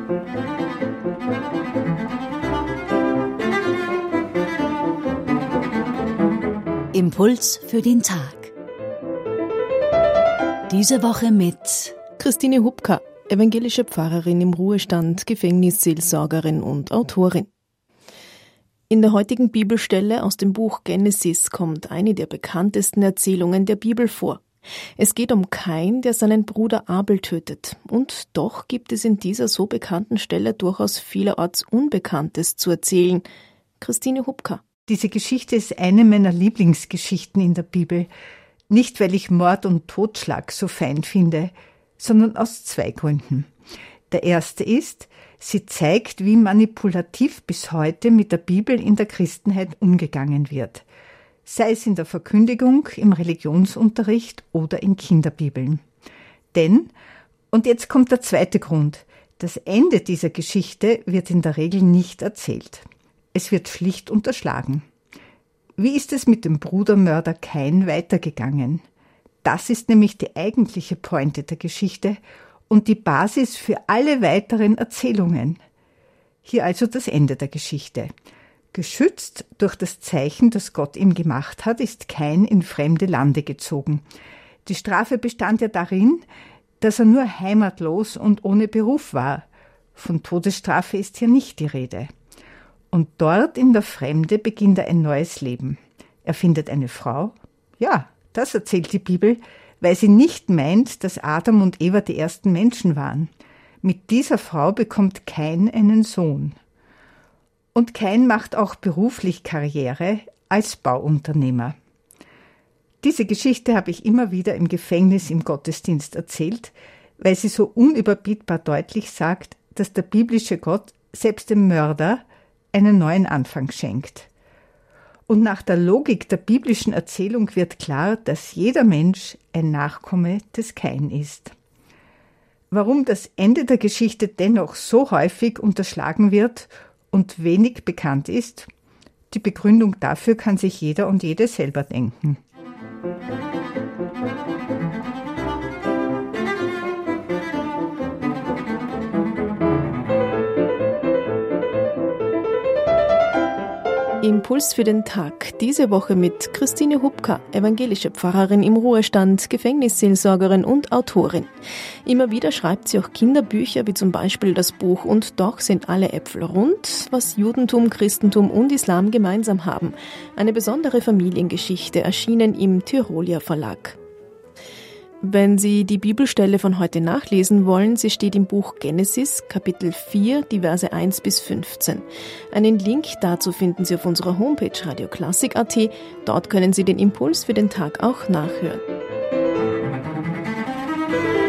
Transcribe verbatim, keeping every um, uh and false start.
Impuls für den Tag. Diese Woche mit Christine Hubka, evangelische Pfarrerin im Ruhestand, Gefängnisseelsorgerin und Autorin. In der heutigen Bibelstelle aus dem Buch Genesis kommt eine der bekanntesten Erzählungen der Bibel vor. Es geht um Kain, der seinen Bruder Abel tötet. Und doch gibt es in dieser so bekannten Stelle durchaus vielerorts Unbekanntes zu erzählen. Christine Hubka. Diese Geschichte ist eine meiner Lieblingsgeschichten in der Bibel. Nicht, weil ich Mord und Totschlag so fein finde, sondern aus zwei Gründen. Der erste ist, sie zeigt, wie manipulativ bis heute mit der Bibel in der Christenheit umgegangen wird. Sei es in der Verkündigung, im Religionsunterricht oder in Kinderbibeln. Denn, und jetzt kommt der zweite Grund, das Ende dieser Geschichte wird in der Regel nicht erzählt. Es wird schlicht unterschlagen. Wie ist es mit dem Brudermörder Kain weitergegangen? Das ist nämlich die eigentliche Pointe der Geschichte und die Basis für alle weiteren Erzählungen. Hier also das Ende der Geschichte. Geschützt durch das Zeichen, das Gott ihm gemacht hat, ist Kain in fremde Lande gezogen. Die Strafe bestand ja darin, dass er nur heimatlos und ohne Beruf war. Von Todesstrafe ist hier nicht die Rede. Und dort in der Fremde beginnt er ein neues Leben. Er findet eine Frau. Ja, das erzählt die Bibel, weil sie nicht meint, dass Adam und Eva die ersten Menschen waren. Mit dieser Frau bekommt Kain einen Sohn. Und Kain macht auch beruflich Karriere als Bauunternehmer. Diese Geschichte habe ich immer wieder im Gefängnis im Gottesdienst erzählt, weil sie so unüberbietbar deutlich sagt, dass der biblische Gott selbst dem Mörder einen neuen Anfang schenkt. Und nach der Logik der biblischen Erzählung wird klar, dass jeder Mensch ein Nachkomme des Kain ist. Warum das Ende der Geschichte dennoch so häufig unterschlagen wird und wenig bekannt ist, die Begründung dafür kann sich jeder und jede selber denken. Impuls für den Tag. Diese Woche mit Christine Hubka, evangelische Pfarrerin im Ruhestand, Gefängnisseelsorgerin und Autorin. Immer wieder schreibt sie auch Kinderbücher, wie zum Beispiel das Buch Und doch sind alle Äpfel rund, was Judentum, Christentum und Islam gemeinsam haben. Eine besondere Familiengeschichte, erschienen im Tyrolia Verlag. Wenn Sie die Bibelstelle von heute nachlesen wollen, sie steht im Buch Genesis, Kapitel vier, die Verse eins bis fünfzehn. Einen Link dazu finden Sie auf unserer Homepage radioklassik punkt at. Dort können Sie den Impuls für den Tag auch nachhören.